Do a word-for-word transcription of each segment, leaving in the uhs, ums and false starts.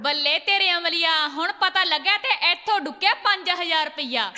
ਬੱਲੇ ਤੇਰੇ ਅਮਲੀਆ, ਹੁਣ ਪਤਾ ਲੱਗਾ ਤੇ ਇੱਥੋਂ ਡੁੱਕਿਆ ਪੰਜ ਹਜ਼ਾਰ ਰੁਪਈਆ।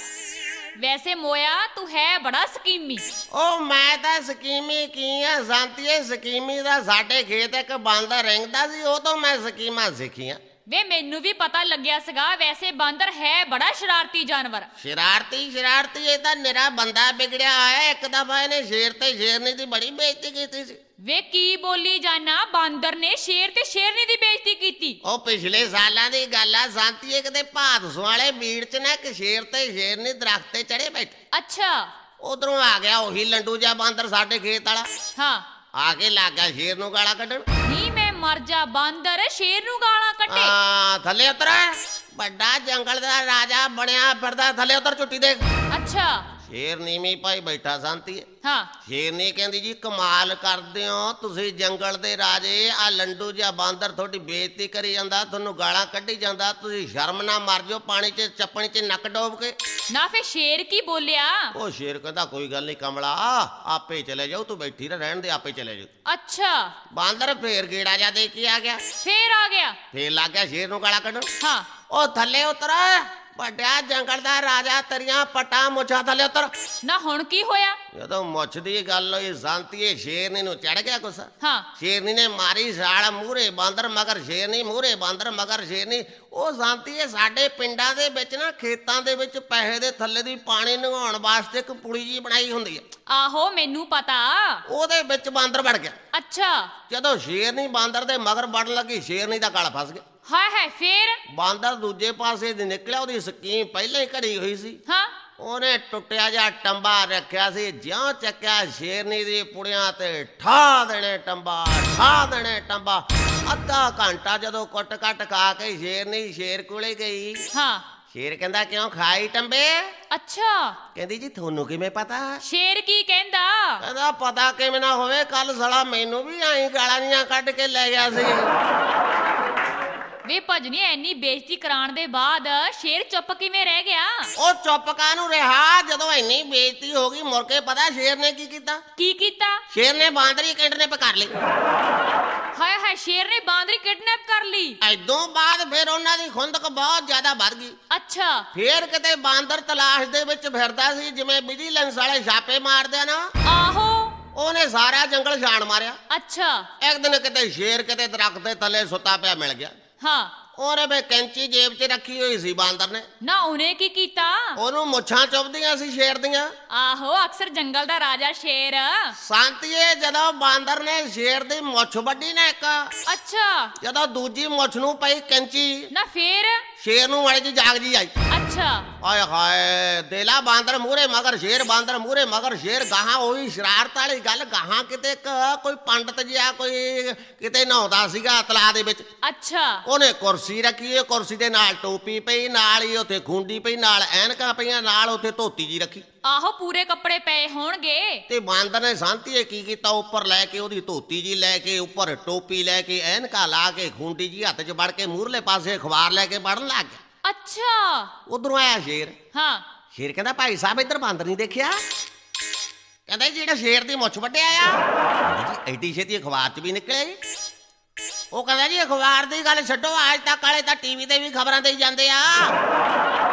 ਵੈਸੇ ਮੋਇਆ ਤੂੰ ਹੈ ਬੜਾ ਸਕੀਮੀ। ਉਹ ਮੈਂ ਤਾਂ ਸਕੀਮੀ ਕੀ ਆ ਸੰਤੀਏ, ਸਕੀਮੀ ਦਾ ਸਾਡੇ ਖੇਤ ਇੱਕ ਬਾਂਦਰ ਰਹਿੰਦਾ ਸੀ, ਉਹ ਤੋਂ ਮੈਂ ਸਕੀਮਾਂ ਸਿੱਖੀਆਂ। ਵੇ ਮੈਨੂੰ ਵੀ ਪਤਾ ਲੱਗਿਆ ਸੀਗਾ, ਵੈਸੇ ਬਾਂਦਰ ਹੈ ਬੜਾ ਸ਼ਰਾਰਤੀ ਜਾਨਵਰ। ਸ਼ਰਾਰਤੀ ਸ਼ਰਾਰਤੀ ਇਹ ਤਾਂ ਨਿਰਾ ਬੰਦਾ ਵਿਗੜਿਆ ਹੋਇਆ। ਇੱਕ ਦਫਾ ਇਹਨੇ ਸ਼ੇਰ ਤੇ ਸ਼ੇਰਨੀ ਦੀ ਬੜੀ ਬੇਇੱਜ਼ਤੀ ਕੀਤੀ ਸੀ। ਵੇ ਕੀ ਬੋਲੀ ਜਾਨਾ, ਬਾਂਦਰ ਨੇ ਸ਼ੇਰ ਤੇ ਸ਼ੇਰਨੀ ਦੀ ਬੇਇੱਜ਼ਤੀ ਕੀਤੀ? ਉਹ ਪਿਛਲੇ ਸਾਲਾਂ ਦੀ ਗੱਲ ਆ ਸੰਤੀਏ, ਕਿਤੇ ਭਾਦਸੋਂ ਵਾਲੇ ਬੀੜ ਚ ਨਾ ਇੱਕ ਸ਼ੇਰ ਤੇ ਸ਼ੇਰਨੀ ਦਰਖਤ ਤੇ ਚੜੇ ਬੈਠੇ। ਅੱਛਾ। ਉਧਰੋਂ ਆ ਗਿਆ ਉਹੀ ਲੰਡੂ ਜਿਹਾ ਬਾਂਦਰ ਸਾਡੇ ਖੇਤ ਵਾਲਾ। ਹਾਂ। ਆ ਕੇ ਲੱਗ ਗਿਆ ਸ਼ੇਰ ਨੂੰ ਗਾਲਾਂ ਕੱਢਣ। ਨਹੀਂ ਮੈਂ ਮਰ ਜਾ, ਬਾਂਦਰ ਸ਼ੇਰ ਨੂੰ ਗਾਲਾਂ ਕੱਢੇ? ਹਾਂ, ਥੱਲੇ ਉਤਰ। ਵੱਡਾ ਜੰਗਲ ਦਾ ਰਾਜਾ ਬਣਿਆ ਫਿਰਦਾ, ਥੱਲੇ ਉਤਰ, ਝੁੱਟੀ ਦੇਖ। ਅੱਛਾ। ਸ਼ੇਰ ਨੀਵੀਂ ਪਾਈ ਬੈਠਾ ਸੰਤੀਏ। ਹਾਂ। ਸ਼ੇਰਨੀ ਕਹਿੰਦੀ ਜੀ ਕਮਾਲ ਕਰਦੇ ਹੋ ਤੁਸੀਂ ਜੰਗਲ ਦੇ ਰਾਜੇ, ਆ ਲੰਡੂ ਜਿਹਾ ਬਾਂਦਰ ਤੁਹਾਡੀ ਬੇਇੱਜ਼ਤੀ ਕਰੀ ਜਾਂਦਾ, ਤੁਹਾਨੂੰ ਗਾਲਾਂ ਕੱਢੀ ਜਾਂਦਾ, ਤੁਸੀਂ ਸ਼ਰਮ ਨਾ ਮਰ ਜਾਓ ਪਾਣੀ 'ਚ ਚੱਪਣੀ 'ਚ ਨੱਕ ਡੋਬ ਕੇ। ਨਾ ਫੇ ਸ਼ੇਰ ਕੀ ਬੋਲਿਆ? ਉਹ ਸ਼ੇਰ ਕਹਿੰਦਾ ਕੋਈ ਗੱਲ ਨਹੀਂ ਕਮਲਾ, ਆਪੇ ਚਲੇ ਜਾਓ, ਤੂੰ ਬੈਠੀ ਨਾ ਰਹਿਣ ਦੇ, ਆਪੇ ਚਲੇ ਜਾਓ। ਅੱਛਾ। ਬਾਂਦਰ ਫੇਰ ਗੇੜਾ ਜਾ ਦੇ ਕੇ ਆ ਗਿਆ। ਫੇਰ ਆ ਗਿਆ? ਫੇਰ ਲੱਗ ਗਿਆ ਸ਼ੇਰ ਨੂੰ ਗਾਲਾਂ ਕੱਢਣ। ਹਾਂ। ਉਹ ਥੱਲੇ ਉਤਰ, ਵੱਡਾ ਜੰਗਲ ਦਾ ਰਾਜਾ, ਤੇਰੀਆਂ ਪੱਟਾਂ ਮੁੱਛਾਂ ਥੱਲੇ ਉਤਰ। ਨਾ ਹੁਣ ਕੀ ਹੋਇਆ? ਜਦੋਂ ਮੁੱਛ ਦੀ ਗੱਲ ਹੋਈ ਸੰਤੀਏ, ਸ਼ੇਰਨੀ ਨੂੰ ਚੜ ਗਿਆ ਗੁੱਸਾ। ਹਾਂ। ਸ਼ੇਰਨੀ ਨੇ ਮਾਰੀ ਛਾਲ, ਮੂਹਰੇ ਬਾਂਦਰ ਮਗਰ ਸ਼ੇਰਨੀ, ਮੂਹਰੇ ਬਾਂਦਰ ਮਗਰ ਸ਼ੇਰਨੀ। ਉਹ ਸੰਤੀਏ ਸਾਡੇ ਪਿੰਡਾਂ ਦੇ ਵਿੱਚ ਨਾ ਖੇਤਾਂ ਦੇ ਵਿੱਚ ਪੈਸੇ ਦੇ ਥੱਲੇ ਦੀ ਪਾਣੀ ਲੰਘਾਉਣ ਵਾਸਤੇ ਇੱਕ ਪੁਲੀ ਜੀ ਬਣਾਈ ਹੁੰਦੀ ਹੈ। ਆਹੋ ਮੈਨੂੰ ਪਤਾ। ਉਹਦੇ ਵਿੱਚ ਬਾਂਦਰ ਵੜ ਗਿਆ। ਅੱਛਾ। ਜਦੋਂ ਸ਼ੇਰਨੀ ਬਾਂਦਰ ਦੇ ਮਗਰ ਵੜਨ ਲੱਗੀ, ਸ਼ੇਰਨੀ ਦਾ ਗਲ ਫਸ ਗਿਆ। ਹਾਏ ਹਾਏ, ਫੇਰ? ਬਾਂਦਰ ਦੂਜੇ ਪਾਸੇ ਦੀ ਨਿਕਲਿਆ, ਉਹਦੀ ਸਕੀਮ ਪਹਿਲਾਂ ਹੀ ਘੜੀ ਹੋਈ ਸੀ। ਹਾਂ। ਉਹਨੇ ਟੁੱਟਿਆ ਜਿਹਾ ਟੰਬਾ ਰੱਖਿਆ ਸੀ, ਜਿਉਂ ਚੱਕਿਆ ਸ਼ੇਰਨੀ ਦੀ ਪੁੜੀਆਂ ਤੇ ਠਾ ਦੇਣੇ ਟੰਬਾ, ਠਾ ਦੇਣੇ ਟੰਬਾ। ਅੱਧਾ ਘੰਟਾ ਜਦੋਂ ਕੁੱਟ ਕੱਟ ਖਾ ਕੇ ਸ਼ੇਰਨੀ ਸ਼ੇਰ ਕੋਲੇ ਗਈ। ਹਾਂ। ਸ਼ੇਰ ਕਹਿੰਦਾ ਕਿਉਂ ਖਾਈ ਟੰਬੇ? ਅੱਛਾ। ਕਹਿੰਦੀ ਜੀ ਤੁਹਾਨੂੰ ਕਿਵੇਂ ਪਤਾ? ਸ਼ੇਰ ਕੀ ਕਹਿੰਦਾ? ਕਹਿੰਦਾ ਪਤਾ ਕਿਵੇਂ ਨਾ ਹੋਵੇ, ਕੱਲ ਸਾਲਾ ਮੈਨੂੰ ਵੀ ਆਈ ਗਾਲਾਂ ਜੀਆਂ ਕੱਢ ਕੇ ਲੈ ਗਿਆ ਸੀ। ਵੇ ਭਜਨੀ, ਐਨੀ ਬੇਇੱਜ਼ਤੀ ਕਰਾਉਣ ਦੇ ਬਾਅਦ ਸ਼ੇਰ ਚੁੱਪ ਕਿਵੇਂ ਰਹਿ ਗਿਆ? ਉਹ ਚੁੱਪ ਕਾਹਨੂੰ ਰਿਹਾ, ਜਦੋਂ ਇੰਨੀ ਬੇਇੱਜ਼ਤੀ ਹੋ ਗਈ ਮੁੜ ਕੇ ਪਤਾ ਸ਼ੇਰ ਨੇ ਕੀ ਕੀਤਾ? ਕੀ ਕੀਤਾ? ਸ਼ੇਰ ਨੇ ਬਾਂਦਰੀ ਕਿਡਨੈਪ ਕਰ ਲਈ। ਹਾਏ ਹਾਏ, ਸ਼ੇਰ ਨੇ ਬਾਂਦਰੀ ਕਿਡਨੈਪ ਕਰ ਲਈ? ਐਦੋਂ ਬਾਅਦ ਫਿਰ ਉਹਨਾਂ ਦੀ ਖੁੰਦਕ ਬਹੁਤ ਜ਼ਿਆਦਾ ਵੱਧ ਗਈ। ਅੱਛਾ। ਫੇਰ ਕਿਤੇ ਬਾਂਦਰ ਤਲਾਸ਼ ਦੇ ਵਿੱਚ ਫਿਰਦਾ ਸੀ, ਜਿਵੇਂ ਵਿਜੀਲੈਂਸ ਵਾਲੇ ਛਾਪੇ ਮਾਰਦੇ ਆ ਨਾ। ਆਹੋ। ਉਹਨੇ ਸਾਰਾ ਜੰਗਲ ਛਾਣ ਮਾਰਿਆ। ਅੱਛਾ। ਇੱਕ ਦਿਨ ਕਿਤੇ ਸ਼ੇਰ ਕਿਤੇ ਦਰਖਤ ਦੇ ਥੱਲੇ ਸੁੱਤਾ ਪਿਆ ਮਿਲ ਗਿਆ। ਹਾਂ। ਉਹਨੇ ਬੇ ਕੈਂਚੀ ਜੇਬ 'ਚ ਰੱਖੀ ਹੋਈ ਸੀ ਬਾਂਦਰ ਨੇ। ਨਾ ਉਹਨੇ ਕੀ ਕੀਤਾ? ਉਹਨੂੰ ਮੁੱਛਾਂ ਚੁੱਭਦੀਆਂ ਸੀ ਸ਼ੇਰ ਦੀਆਂ। ਆਹੋ, ਅਕਸਰ ਜੰਗਲ ਦਾ ਰਾਜਾ ਸ਼ੇਰ। ਸੰਤੀਏ ਜਦੋਂ ਬਾਂਦਰ ਨੇ ਸ਼ੇਰ ਦੀ ਮੁੱਛ ਵੱਢੀ ਨਾ ਇੱਕ, ਅੱਛਾ। ਜਦੋਂ ਦੂਜੀ ਮੁੱਛ ਨੂੰ ਪਈ ਕੈਂਚੀ, ਨਾ ਫੇਰ? ਸ਼ੇਰ ਨੂੰ ਮਾੜੀ ਜੀ ਜਾਗ ਜੀ ਆਈ। ਅੱਛਾ। ਆਏ ਹਾਏ, ਦੇਲਾ ਬਾਂਦਰ ਮੂਹਰੇ ਮਗਰ ਸ਼ੇਰ, ਬਾਂਦਰ ਮੂਹਰੇ ਮਗਰ ਸ਼ੇਰ। ਗਾਹਾਂ ਉਹੀ ਸ਼ਰਾਰਤ ਵਾਲੀ ਗੱਲ, ਗਾਹਾਂ ਕਿਤੇ ਇੱਕ ਕੋਈ ਪੰਡਤ ਜਿਹਾ ਕੋਈ ਕਿਤੇ ਨਹਾਉਂਦਾ ਸੀਗਾ ਤਲਾਅ ਦੇ ਵਿੱਚ। ਅੱਛਾ। ਉਹਨੇ ਕੁਰਸੀ ਰੱਖੀ, ਉਹ ਕੁਰਸੀ ਦੇ ਨਾਲ ਟੋਪੀ ਪਈ, ਨਾਲ ਹੀ ਉੱਥੇ ਖੁੰਡੀ ਪਈ, ਨਾਲ ਐਨਕਾਂ ਪਈਆਂ, ਨਾਲ ਉੱਥੇ ਧੋਤੀ ਜੀ ਰੱਖੀ। ਆਹੋ, ਪੂਰੇ ਕੱਪੜੇ ਪਏ ਹੋਣਗੇ। ਤੇ ਬਾਂਦਰ ਨੇ ਸੰਤੀਏ ਕੀ ਕੀਤਾ, ਉੱਪਰ ਲੈ ਕੇ ਉਹਦੀ ਧੋਤੀ ਜੀ ਲੈ ਕੇ, ਉੱਪਰ ਟੋਪੀ ਲੈ ਕੇ, ਐਨਕਾਂ ਲਾ ਕੇ, ਖੁੰਡੀ ਜੀ ਹੱਥ 'ਚ ਵੜ ਕੇ, ਮੂਹਰਲੇ ਪਾਸੇ ਅਖਬਾਰ ਲੈ ਕੇ ਪੜ੍ਹਨ ਲੱਗ ਗਿਆ। ਅੱਛਾ। ਉਧਰੋਂ ਆਇਆ ਸ਼ੇਰ। ਹਾਂ। ਸ਼ੇਰ ਕਹਿੰਦਾ ਭਾਈ ਸਾਹਿਬ ਇੱਧਰ ਬਾਂਦਰ ਨਹੀਂ ਦੇਖਿਆ? ਕਹਿੰਦਾ ਜਿਹੜਾ ਸ਼ੇਰ ਦੀ ਮੁੱਛ ਵੱਢਿਆ ਆ। ਕਹਿੰਦਾ ਜੀ ਐਡੀ ਛੇਤੀ ਅਖਬਾਰ 'ਚ ਵੀ ਨਿਕਲਿਆ ਜੀ? ਉਹ ਕਹਿੰਦਾ ਜੀ ਅਖਬਾਰ ਦੀ ਗੱਲ ਛੱਡੋ, ਅੱਜ ਤੱਕ ਵਾਲੇ ਤਾਂ ਟੀਵੀ ਤੇ ਵੀ ਖਬਰਾਂ ਦੇਈ ਜਾਂਦੇ ਆ।